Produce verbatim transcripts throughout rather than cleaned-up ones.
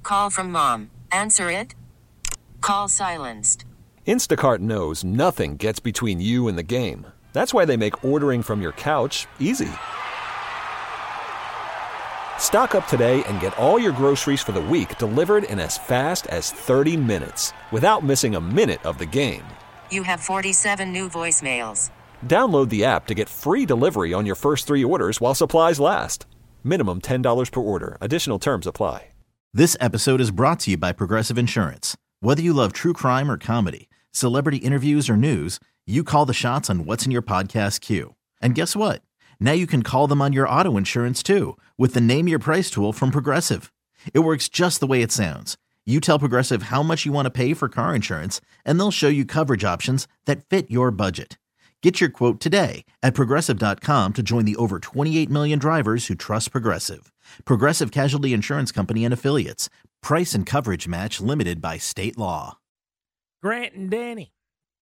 Call from mom. Answer it. Call silenced. Instacart knows nothing gets between you and the game. That's why they make ordering from your couch easy. Stock up today and get all your groceries for the week delivered in as fast as thirty minutes without missing a minute of the game. You have forty-seven new voicemails. Download the app to get free delivery on your first three orders while supplies last. Minimum ten dollars per order. Additional terms apply. This episode is brought to you by Progressive Insurance. Whether you love true crime or comedy, celebrity interviews or news, you call the shots on what's in your podcast queue. And guess what? Now you can call them on your auto insurance too with the Name Your Price tool from Progressive. It works just the way it sounds. You tell Progressive how much you want to pay for car insurance, and they'll show you coverage options that fit your budget. Get your quote today at Progressive dot com to join the over twenty-eight million drivers who trust Progressive. Progressive Casualty Insurance Company and Affiliates. Price and coverage match limited by state law. Grant and Danny.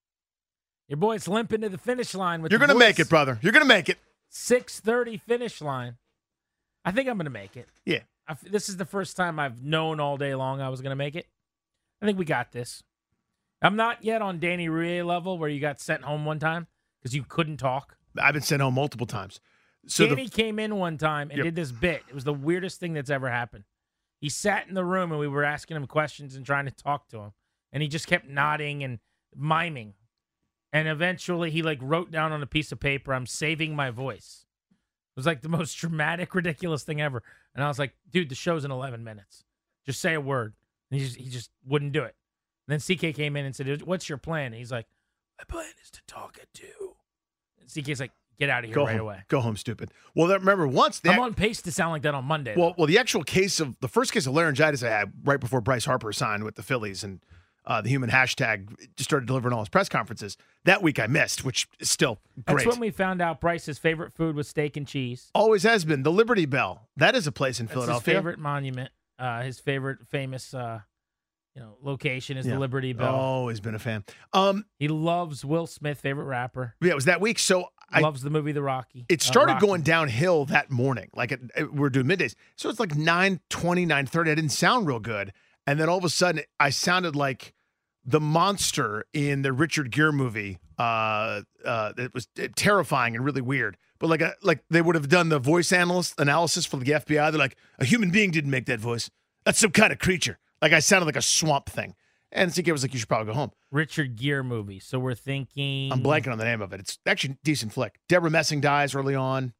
Your boy's limping to the finish line with You're going to make it, brother. You're going to make it. six thirty finish line. I think I'm going to make it. Yeah. I, this is the first time I've known all day long I was going to make it. I think we got this. I'm not yet on Danny Rouillet level where you got sent home one time because you couldn't talk. I've been sent home multiple times. So Danny the, came in one time and Yep. did this bit. It was the weirdest thing that's ever happened. He sat in the room and we were asking him questions and trying to talk to him. And he just kept nodding and miming. And eventually he like wrote down on a piece of paper, "I'm saving my voice." It was like the most dramatic, ridiculous thing ever. And I was like, dude, the show's in eleven minutes. Just say a word. And he just, he just wouldn't do it. And then C K came in and said, "What's your plan?" And he's like, "My plan is to talk at two." And C K's like, "Get out of here go right home, away." Go home, stupid. Well, that, remember once the I'm on pace to sound like that on Monday. well, though. well, the actual case of the first case of laryngitis I had right before Bryce Harper signed with the Phillies and uh, the human hashtag just started delivering all his press conferences. That week I missed, which is still great. That's when we found out Bryce's favorite food was steak and cheese. Always has been the Liberty Bell. That is a place in That's Philadelphia. his favorite monument. Uh, his favorite famous, uh, you know, location is Yeah. the Liberty Bell. Always been a fan. Um, He loves Will Smith, favorite rapper. yeah, it was that week. So I, Loves the movie The Rocky. it Uh, started Rocky. going downhill that morning. Like it, it- we we're doing middays. So it's like nine twenty, nine thirty. I didn't sound real good. And then all of a sudden I sounded like the monster in the Richard Gere movie. Uh, uh, it was terrifying and really weird. But like a, like they would have done the voice analyst analysis for the F B I. They're like, a human being didn't make that voice. That's some kind of creature. Like I sounded like a swamp thing. And C K was like, you should probably go home. Richard Gere movie. So we're thinking. I'm blanking on the name of it. It's actually a decent flick. Deborah Messing dies early on.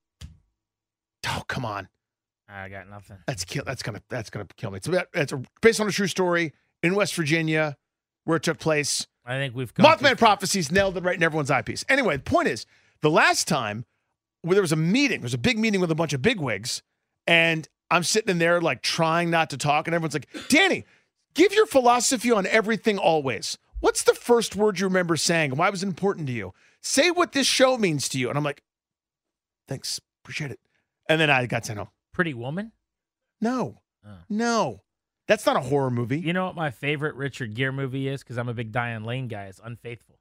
Oh, come on. I got nothing. That's kill. That's gonna. That's gonna kill me. It's about. It's a, based on a true story in West Virginia, where it took place. I think we've come Mothman too- Prophecies nailed it right in everyone's eyepiece. Anyway, the point is, the last time where there was a meeting, there was a big meeting with a bunch of bigwigs, and I'm sitting in there like trying not to talk, and everyone's like, "Danny, give your philosophy on everything always. What's the first word you remember saying? Why was it important to you? Say what this show means to you." And I'm like, "Thanks, appreciate it." And then I got sent home. Pretty Woman? No, Oh. no, that's not a horror movie. You know what my favorite Richard Gere movie is? Because I'm a big Diane Lane guy. It's Unfaithful.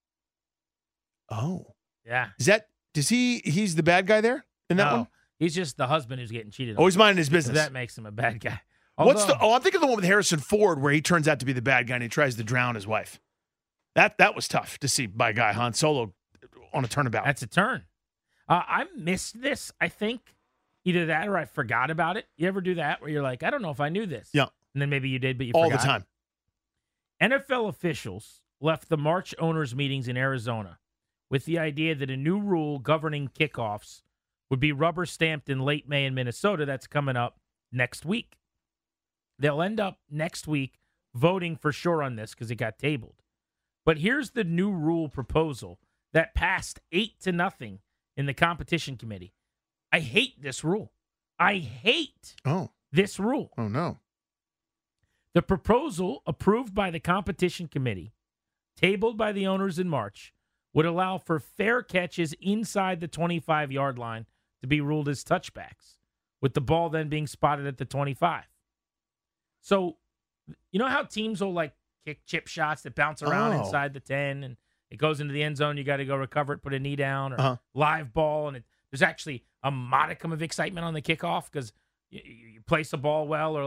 Oh, Yeah. is that? Does he? He's the bad guy there in that No, one. he's just the husband who's getting cheated on. Oh, he's minding his So business. that makes him a bad guy. What's Although- the? Oh, I'm thinking of the one with Harrison Ford where he turns out to be the bad guy and he tries to drown his wife. That that was tough to see by guy Han Solo on a turnabout. That's a turn. Uh, I missed this, I think. Either that or I forgot about it. You ever do that where you're like, I don't know if I knew this. Yeah. And then maybe you did, but you all forgot. the time. N F L officials left the March owners' meetings in Arizona with the idea that a new rule governing kickoffs would be rubber stamped in late May in Minnesota. That's coming up next week. They'll end up next week voting for sure on this because it got tabled. But here's the new rule proposal that passed eight to nothing in the competition committee. I hate this rule. I hate Oh, this rule. oh no. The proposal, approved by the competition committee, tabled by the owners in March, would allow for fair catches inside the twenty-five-yard line to be ruled as touchbacks, with the ball then being spotted at the twenty-five. So, you know how teams will like kick chip shots that bounce around Oh. inside the ten and it goes into the end zone, you got to go recover it, put a knee down, or Uh-huh. live ball, and it, there's actually a modicum of excitement on the kickoff because you, you place a ball well, or like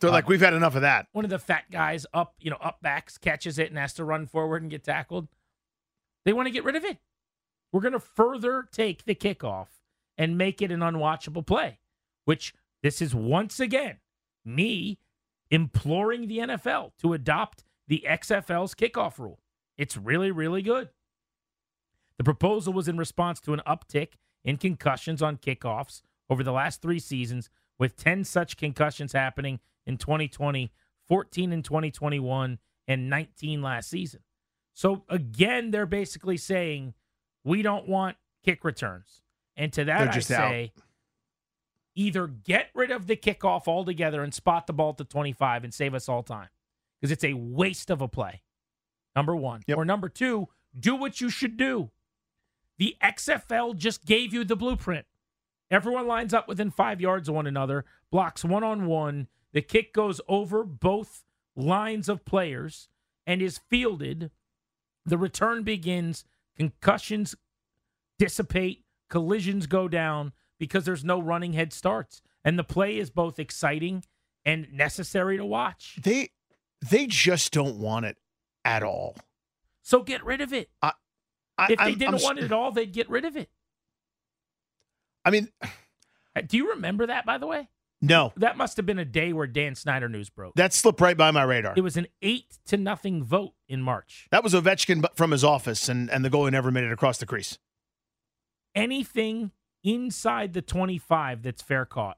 They're Uh, like, we've had enough of that. one of the fat guys up, you know, up backs, catches it and has to run forward and get tackled. They want to get rid of it. We're going to further take the kickoff and make it an unwatchable play, which this is once again me imploring the N F L to adopt the X F L's kickoff rule. It's really, really good. The proposal was in response to an uptick in concussions on kickoffs over the last three seasons, with ten such concussions happening in twenty twenty, fourteen in twenty twenty-one, and nineteen last season. So again, they're basically saying we don't want kick returns. And to that They're I just say, either get rid of the kickoff altogether and spot the ball at the twenty-five and save us all time, because it's a waste of a play, number one. Yep. Or number two, do what you should do. The X F L just gave you the blueprint. Everyone lines up within five yards of one another, blocks one-on-one. The kick goes over both lines of players and is fielded. The return begins. Concussions dissipate. Collisions go down because there's no running head starts. And the play is both exciting and necessary to watch. They they just don't want it at all. So get rid of it. I, If they I'm- didn't I'm- want it at all, they'd get rid of it. I mean, Uh, Do you remember that, by the way? no, That must have been a day where Dan Snyder news broke. that slipped right by my radar. It was an eight to nothing vote in March. That was Ovechkin from his office, and, and the goalie never made it across the crease. Anything inside the twenty-five that's fair caught.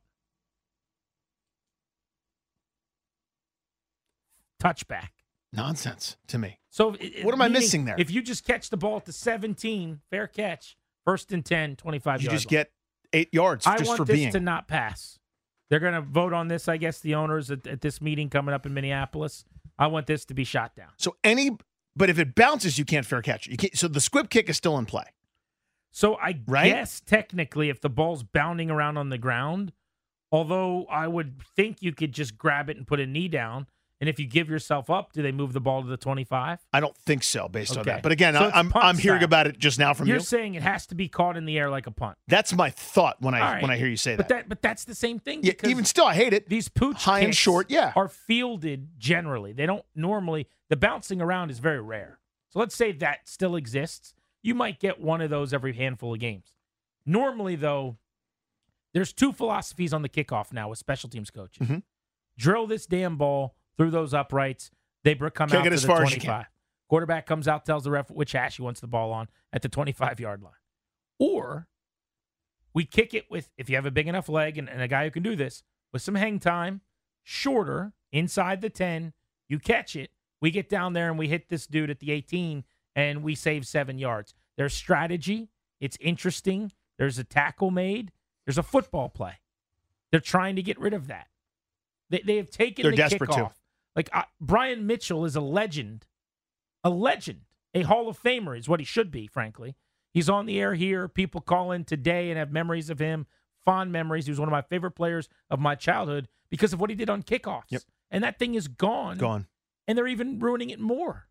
Touchback. Nonsense to me. So it- What am I meaning missing there? If you just catch the ball at the seventeen, fair catch, first and ten, twenty-five You yard just line. get eight yards I just want for this being. to not pass. They're going to vote on this, I guess, the owners at, at this meeting coming up in Minneapolis. I want this to be shot down. So any, but if it bounces, you can't fair catch it. You can't. So the squib kick is still in play. So I Right? guess technically if the ball's bounding around on the ground, although I would think you could just grab it and put a knee down, and if you give yourself up, do they move the ball to the twenty-five? I don't think so, based on Okay. that. But again, So I, it's I'm punt I'm hearing style. about it just now from You're you. saying it has to be caught in the air like a punt. That's my thought when I All right. when I hear you say But that. that but that's the same thing Yeah, because even still, I hate it. these pooch high and kicks short, yeah. are fielded generally. They don't normally the bouncing around is very rare. So let's say that still exists. You might get one of those every handful of games. Normally, though, there's two philosophies on the kickoff now with special teams coaches. Mhm. Drill this damn ball through those uprights. They br- come Kick out it to as the far as you twenty-five. Quarterback comes out, tells the ref which hash he wants the ball on at the twenty-five yard line. Or we kick it with, if you have a big enough leg and, and a guy who can do this, with some hang time, shorter, inside the ten, you catch it. We get down there and we hit this dude at the eighteen and we save seven yards. There's strategy. It's interesting. There's a tackle made. There's a football play. They're trying to get rid of that. They, they have taken They're the desperate kickoff. to. Like uh, Brian Mitchell is a legend, a legend, a Hall of Famer is what he should be, frankly. He's on the air here. People call in today and have memories of him, fond memories. He was one of my favorite players of my childhood because of what he did on kickoffs. Yep. And that thing is gone. Gone. And they're even ruining it more.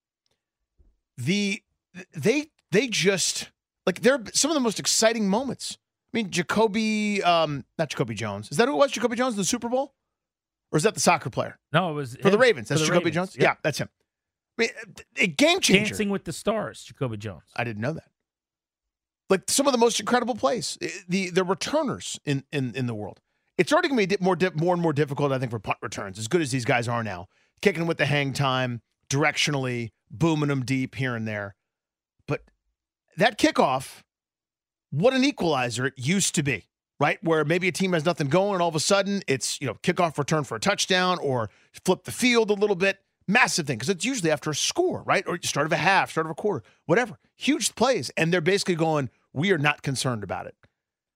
The they they just like they're some of the most exciting moments. I mean, Jacoby, um, not Jacoby Jones. Is that who it was? Jacoby Jones in the Super Bowl, or is that the soccer player No, it was for the him. Ravens? For That's the Jacoby Ravens. Jones. Yep. Yeah, that's him. I mean, a game changer. Dancing with the Stars, Jacoby Jones. I didn't know that. Like some of the most incredible plays, the the returners in in, in the world. It's already going to be di- more di- more and more difficult, I think, for punt returns. As good as these guys are now, kicking with the hang time, directionally, booming them deep here and there. But that kickoff, what an equalizer it used to be, right? Where maybe a team has nothing going, and all of a sudden it's you know kickoff return for a touchdown or flip the field a little bit. Massive thing, because it's usually after a score, right? Or start of a half, start of a quarter, whatever. Huge plays. And they're basically going, we are not concerned about it.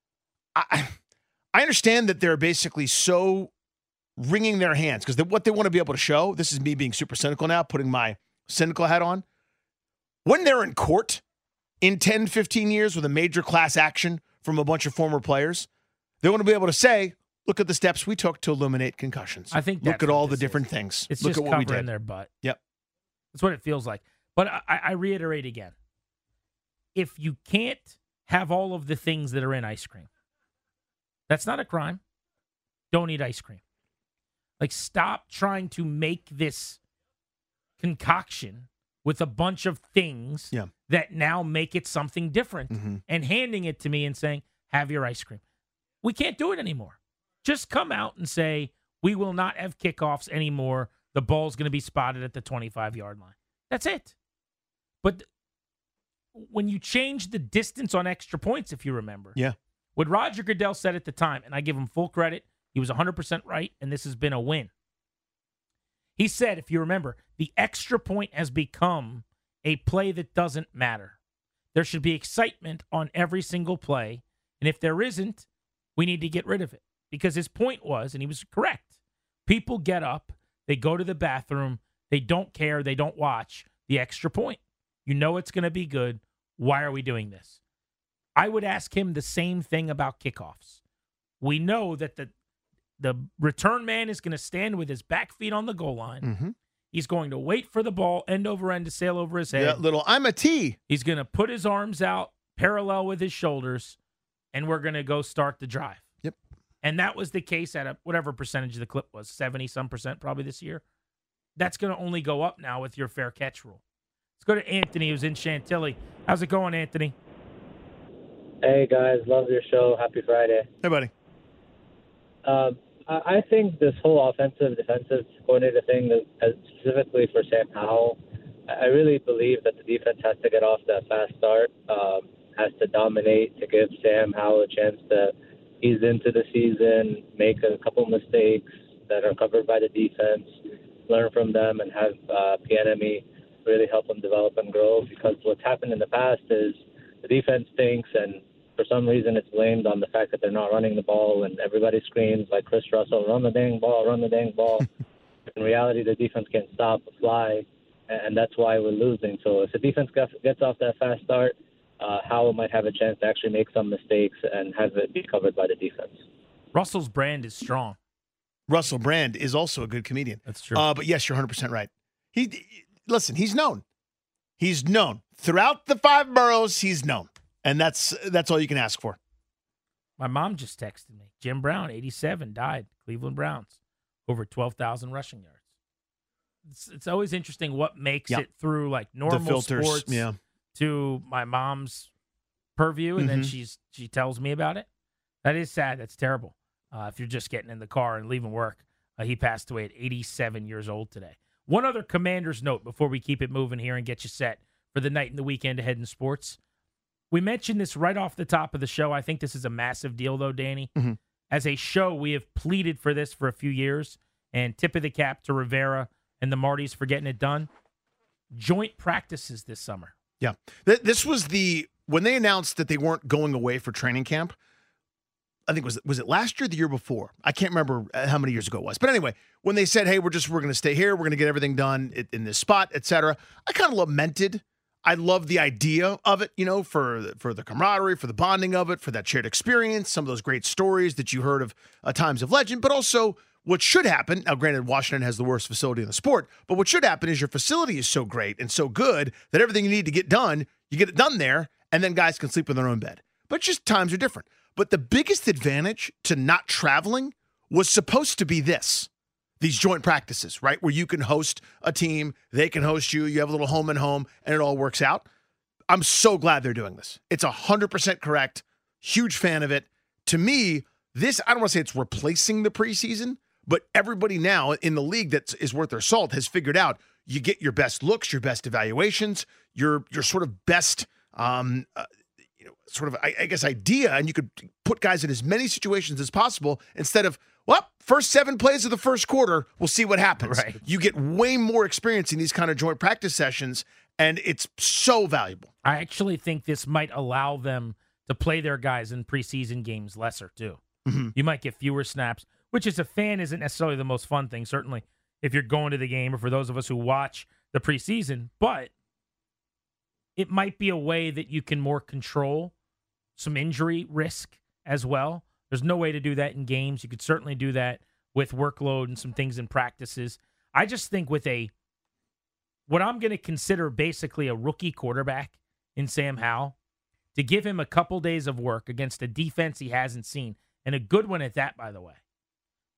I I understand that they're basically so wringing their hands because what they want to be able to show, this is me being super cynical now, putting my cynical hat on. When they're in court in ten, fifteen years with a major class action from a bunch of former players, they want to be able to say, look at the steps we took to eliminate concussions. I think Look that's at what all the this different is. things. It's Look just at what we covering did. their butt. Yep. That's what it feels like. But I, I reiterate again. If you can't have all of the things that are in ice cream, that's not a crime. Don't eat ice cream. Like, stop trying to make this concoction with a bunch of things Yeah. that now make it something different Mm-hmm. and handing it to me and saying, have your ice cream. We can't do it anymore. Just come out and say, we will not have kickoffs anymore. The ball's going to be spotted at the twenty-five-yard line. That's it. But when you change the distance on extra points, if you remember, Yeah. what Roger Goodell said at the time, and I give him full credit, he was one hundred percent right, and this has been a win. He said, if you remember, the extra point has become a play that doesn't matter. There should be excitement on every single play, and if there isn't, we need to get rid of it. Because his point was, and he was correct, people get up, they go to the bathroom, they don't care, they don't watch the extra point. You know it's going to be good. Why are we doing this? I would ask him the same thing about kickoffs. We know that the the return man is going to stand with his back feet on the goal line. Mm-hmm. He's going to wait for the ball end over end to sail over his head. Yeah, little, I'm a T. He's going to put his arms out parallel with his shoulders, and we're going to go start the drive. Yep. And that was the case at a, whatever percentage of the clip was, seventy-some percent probably this year. That's going to only go up now with your fair catch rule. Let's go to Anthony, who's in Chantilly. How's it going, Anthony? Hey, guys. Love your show. Happy Friday. Hey, buddy. Um, I I think this whole offensive, defensive coordinator thing, is- uh, specifically for Sam Howell, I I really believe that the defense has to get off that fast start, um, has to dominate to give Sam Howell a chance to ease into the season, make a couple mistakes that are covered by the defense, learn from them, and have uh, Pianemi really help them develop and grow. Because what's happened in the past is the defense stinks, and for some reason it's blamed on the fact that they're not running the ball, and everybody screams like Chris Russell, run the dang ball, run the dang ball. In reality, the defense can't stop the fly, and that's why we're losing. So if the defense gets off that fast start, uh, Howell might have a chance to actually make some mistakes and have it be covered by the defense. Russell's brand is strong. Russell Brand is also a good comedian. That's true. Uh, but yes, you're one hundred percent right. He, listen, he's known. He's known. Throughout the five boroughs, he's known. And that's that's all you can ask for. My mom just texted me. Jim Brown, eighty-seven, died. Cleveland Browns. Over twelve thousand rushing yards. It's, it's always interesting what makes Yeah. it through like normal The filters, sports yeah. to my mom's purview, and then Mhm. she's she tells me about it. That is sad. That's terrible. Uh, if you're just getting in the car and leaving work, uh, he passed away at eighty-seven years old today. One other Commander's note before we keep it moving here and get you set for the night and the weekend ahead in sports. We mentioned this right off the top of the show. I think this is a massive deal, though, Danny. Mhm. As a show, we have pleaded for this for a few years, and tip of the cap to Rivera and the Martys for getting it done. Joint practices this summer. Yeah. Th- This was the, when they announced that they weren't going away for training camp, I think, was was it last year or the year before? I can't remember how many years ago it was. But anyway, when they said, hey, we're just, we're going to stay here, we're going to get everything done in, in this spot, et cetera, I kind of lamented. I love the idea of it, you know, for, for the camaraderie, for the bonding of it, for that shared experience, some of those great stories that you heard of uh, Times of Legend, but also what should happen. Now, granted, Washington has the worst facility in the sport, but what should happen is your facility is so great and so good that everything you need to get done, you get it done there, and then guys can sleep in their own bed. But just times are different. But the biggest advantage to not traveling was supposed to be this. These joint practices, right? Where you can host a team, they can host you, you have a little home and home, and it all works out. I'm so glad they're doing this. It's one hundred percent correct. Huge fan of it. To me, this, I don't want to say it's replacing the preseason, but everybody now in the league that is worth their salt has figured out you get your best looks, your best evaluations, your your sort of best, um, uh, you know, sort of, I, I guess, idea, and you could put guys in as many situations as possible instead of, well, first seven plays of the first quarter, we'll see what happens. Right. You get way more experience in these kind of joint practice sessions, and it's so valuable. I actually think this might allow them to play their guys in preseason games lesser, too. Mm-hmm. You might get fewer snaps, which as a fan isn't necessarily the most fun thing, certainly if you're going to the game or for those of us who watch the preseason, but it might be a way that you can more control some injury risk as well. There's no way to do that in games. You could certainly do that with workload and some things in practices. I just think with a, what I'm going to consider basically a rookie quarterback in Sam Howell, to give him a couple days of work against a defense he hasn't seen, and a good one at that, by the way.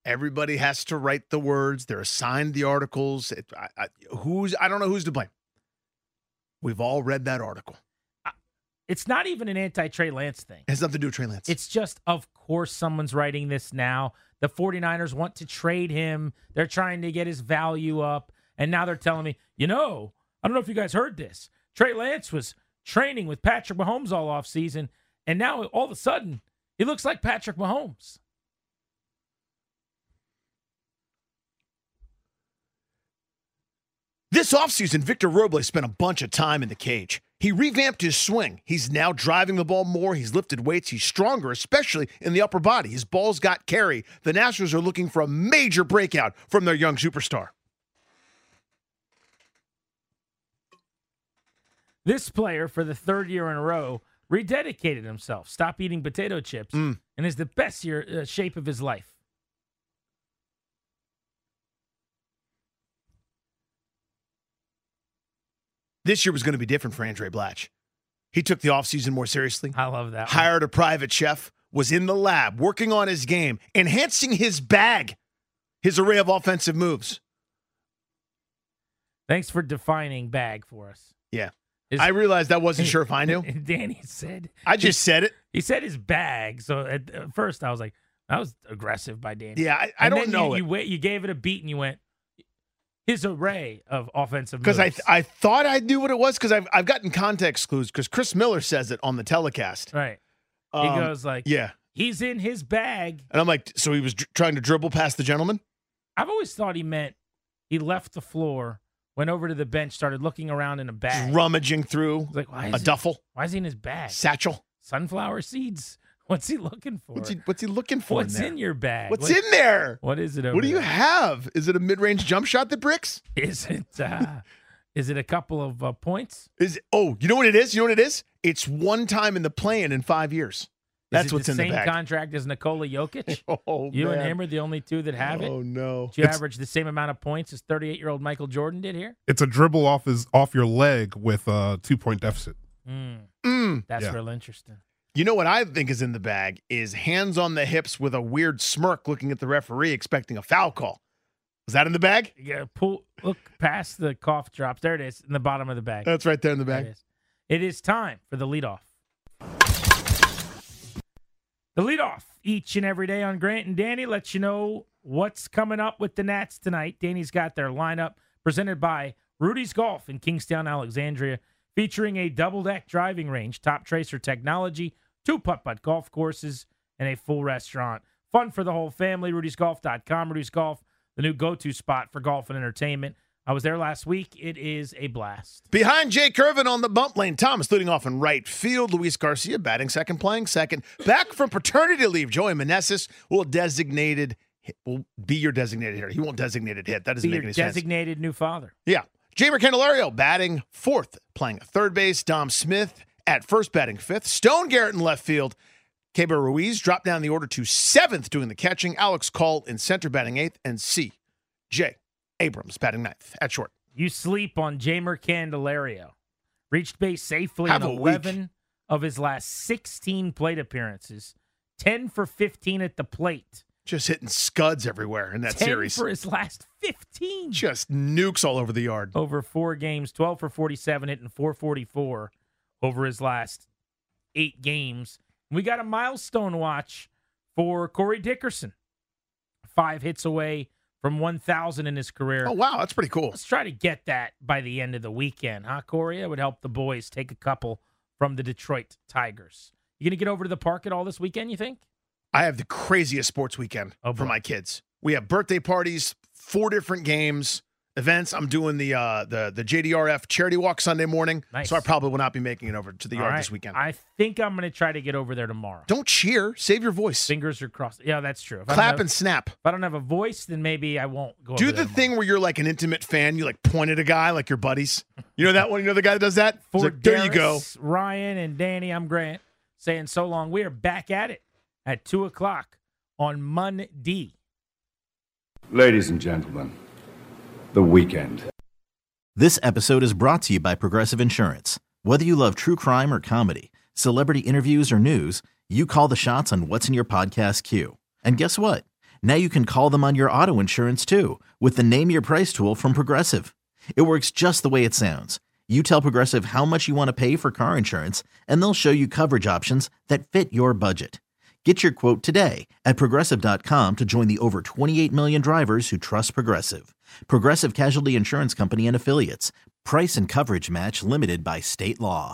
Everybody has to write the words. They're assigned the articles. It, I, I, who's I don't know who's to blame. We've all read that article. It's not even an anti-Trey Lance thing. It has nothing to do with Trey Lance. It's just, of course, someone's writing this now. The 49ers want to trade him. They're trying to get his value up. And now they're telling me, you know, I don't know if you guys heard this. Trey Lance was training with Patrick Mahomes all offseason, and now all of a sudden, he looks like Patrick Mahomes. This offseason, Victor Robles spent a bunch of time in the cage. He revamped his swing. He's now driving the ball more. He's lifted weights. He's stronger, especially in the upper body. His ball's got carry. The Nationals are looking for a major breakout from their young superstar. This player, for the third year in a row, rededicated himself, stopped eating potato chips, Mm. and is the best year, uh, shape of his life. This year was going to be different for Andre Blatch. He took the offseason more seriously. I love that. Hired a private chef, was in the lab, working on his game, enhancing his bag, his array of offensive moves. Thanks for defining bag for us. Yeah. His, I realized I wasn't sure if I knew. Danny said. I just said it. He said his bag. So at, at first I was like, that was aggressive by Danny. Yeah, I, I and don't then know you, it. You, wait, you gave it a beat and you went, his array of offensive moves. Because I I thought I knew what it was because I've, I've gotten context clues because Chris Miller says it on the telecast. Right. Um, he goes like, yeah. He's in his bag. And I'm like, so he was dr- trying to dribble past the gentleman? I've always thought he meant he left the floor, went over to the bench, started looking around in a bag. Rummaging through Like, why is a he, duffel. Why is he in his bag? Satchel. Sunflower seeds. What's he looking for? What's he, what's he looking for What's in there? in your bag? What's what, in there? What is it over What do you there? have? Is it a mid-range jump shot that bricks? Is it uh, is it a couple of uh, points? Is it, oh, you know what it is? You know what it is? It's one time in the play-in in five years. That's is it what's the in same the bag. contract as Nikola Jokic? Oh, you man. and him are the only two that have Oh, it. no. Do you It's- average the same amount of points as thirty-eight-year-old Michael Jordan did here? It's a dribble off his off your leg with a two point deficit. Mm, Mm. that's Yeah. real interesting. You know what I think is in the bag is hands on the hips with a weird smirk looking at the referee expecting a foul call. Is that in the bag? You gotta pull, look past the cough drops. There it is in the bottom of the bag. That's right there in the There bag. it is. It is time for the leadoff. The leadoff each and every day on Grant and Danny lets you know what's coming up with the Nats tonight. Danny's got their lineup presented by Rudy's Golf in Kingstown, Alexandria, featuring a double-deck driving range, top tracer technology, two putt-putt golf courses, and a full restaurant. Fun for the whole family. Rudy's Golf dot com. Rudy's Golf, the new go-to spot for golf and entertainment. I was there last week. It is a blast. Behind Jake Irvin on the bump lane, Thomas leading off in right field. Luis Garcia batting second, playing second. Back from paternity leave, Joey Meneses will designated will be your designated hitter. He won't designated hit. That doesn't Be make your any sense. designated new father. Yeah. Jamer Candelario batting fourth, playing third base. Dom Smith at first, batting fifth. Stone Garrett in left field. Keber Ruiz dropped down the order to seventh, doing the catching. Alex Call in center, batting eighth. And C. J. Abrams batting ninth at short. You sleep on Jamer Candelario. Reached base safely Have in a week. eleven of his last sixteen plate appearances. ten for fifteen at the plate. Just hitting scuds everywhere in that ten series. for his last fifteen. Just nukes all over the yard. Over four games, twelve for forty-seven, hitting four forty-four over his last eight games. We got a milestone watch for Corey Dickerson. Five hits away from one thousand in his career. Oh, wow. That's pretty cool. Let's try to get that by the end of the weekend, huh, Corey? It would help the boys take a couple from the Detroit Tigers. You going to get over to the park at all this weekend, you think? I have the craziest sports weekend Oh, for boy. my kids. We have birthday parties, four different games, events. I'm doing the uh, the the J D R F charity walk Sunday morning, Nice. so I probably will not be making it over to the All yard right. this weekend. I think I'm going to try to get over there tomorrow. Don't cheer. Save your voice. Fingers are crossed. Yeah, that's true. If I don't Clap have- and snap. If I don't have a voice, then maybe I won't go Do over the there thing tomorrow. where you're like an intimate fan. You like point at a guy like your buddies. You know that one? You know the guy that does that? It's For like, there you go. Darius, Ryan, and Danny, I'm Grant saying so long. We are back at it at two o'clock on Monday. Ladies and gentlemen, the weekend. This episode is brought to you by Progressive Insurance. Whether you love true crime or comedy, celebrity interviews or news, you call the shots on what's in your podcast queue. And guess what? Now you can call them on your auto insurance too with the Name Your Price tool from Progressive. It works just the way it sounds. You tell Progressive how much you want to pay for car insurance, and they'll show you coverage options that fit your budget. Get your quote today at Progressive dot com to join the over twenty-eight million drivers who trust Progressive. Progressive Casualty Insurance Company and Affiliates. Price and coverage match limited by state law.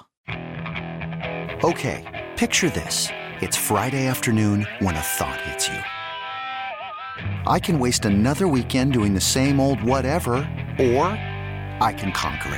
Okay, picture this. It's Friday afternoon when a thought hits you. I can waste another weekend doing the same old whatever, or I can conquer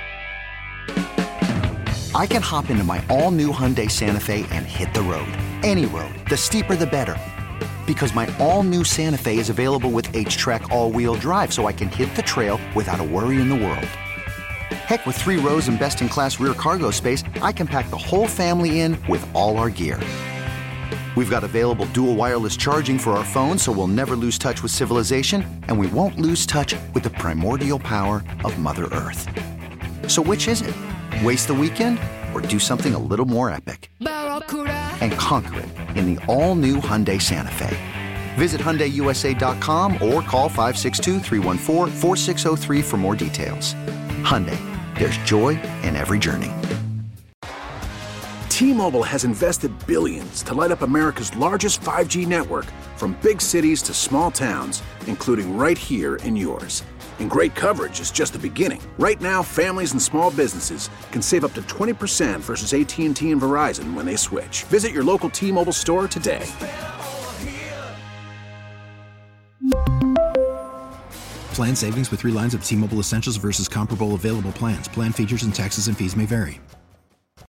it. I can hop into my all-new Hyundai Santa Fe and hit the road. Any road. The steeper, the better. Because my all-new Santa Fe is available with H-Track all-wheel drive, so I can hit the trail without a worry in the world. Heck, with three rows and best-in-class rear cargo space, I can pack the whole family in with all our gear. We've got available dual wireless charging for our phones, so we'll never lose touch with civilization, and we won't lose touch with the primordial power of Mother Earth. So which is it? Waste the weekend or do something a little more epic? And conquer it in the all-new Hyundai Santa Fe. Visit Hyundai U S A dot com or call five six two, three one four, four six zero three for more details. Hyundai, there's joy in every journey. T-Mobile has invested billions to light up America's largest five G network, from big cities to small towns, including right here in yours. And great coverage is just the beginning. Right now, families and small businesses can save up to twenty percent versus A T and T and Verizon when they switch. Visit your local T-Mobile store today. Plan savings with three lines of T-Mobile Essentials versus comparable available plans. Plan features and taxes and fees may vary.